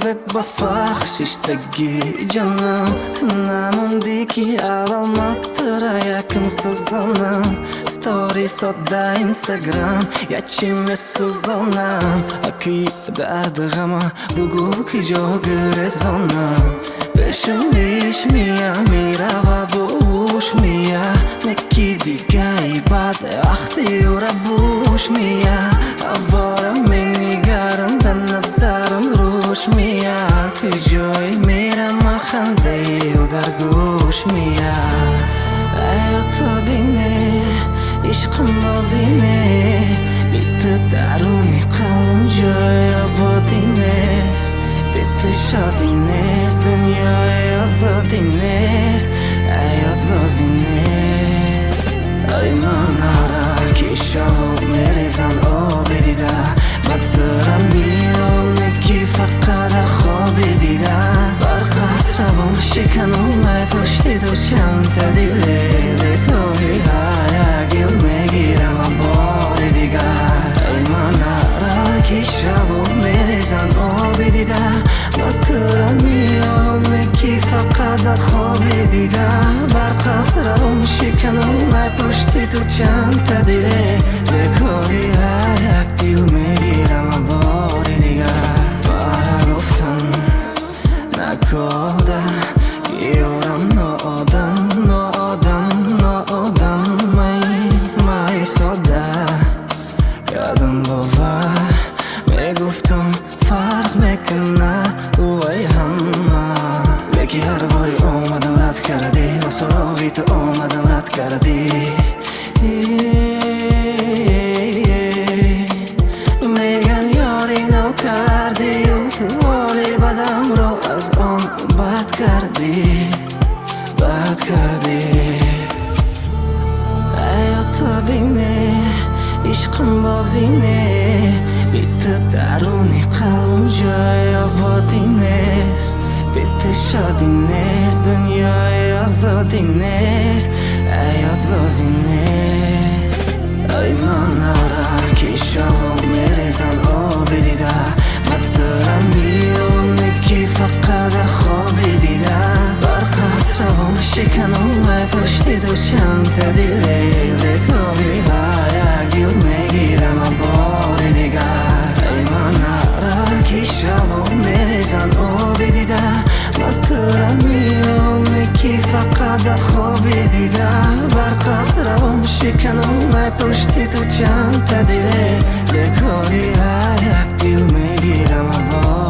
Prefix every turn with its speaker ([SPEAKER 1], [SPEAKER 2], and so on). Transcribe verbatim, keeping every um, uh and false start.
[SPEAKER 1] با فخششتگی جانم تو نموندی که اول مطرح یکم سوزانم ستوری ساده اینستاگرام یا چی میسوزانم اکی درد غمه بگو که جا گرزانم بشم بیش میام میره و بوش میه نکی دیگه ای بعد وقتی او را بوش میه اوارم میگرم در نظرم روش میه که جای میرم خنده او در گوش میه ای تو دینه عشقم بازینه بیت درونی قلبم جای آبادی نیست بیت شادی نیست دنیای آزادی نیست حیات بازی نیست ای من آره که شب میریزن آب دیده من دارم میام نکی فقط در خواب دیده برخواست روم شکنم ای پشتی تو چند تا دیده دکوهی های گل میگیرم بار دیگه ای من آره که شب میریزن آب دیده من دارم میام نکی فقط در خواب دیده برخواست روم شکنم ای پشتی تو چند تا دیده دکوهی های گل میگیرم بار دیگه برا گفتن نکاده یارم نادم نادم نادم مای مای ساده یادم باور میگفتم فرق میکنه اوی همه لیکی هر باری اومدم رد کردی و سراغی تو اومدم رد کردی میگن یاری نو کردی و تو حالی بدم رو از آن بد کردی بد کردی ای تو دینه عشقم بازینه بیت درونی قلبم جای آبادی نیست بیت شادی نیست دنیای آزادی نیست حیات بازی نیست ای من آره که شب میریزن آب دیده من دارم میام نکی فقط در خواب دیده برخواست روم شکنم ای پشتی تو چند تا دیده دکوهی های گل میگیرم بار دیگه ای من آره که شب میریزن آب دیده من دارم میام نکی فقط در خواب دیده برخواست روم شکنم ای پشتی تو چند تا دیده دکوهی های گل میگیرم بار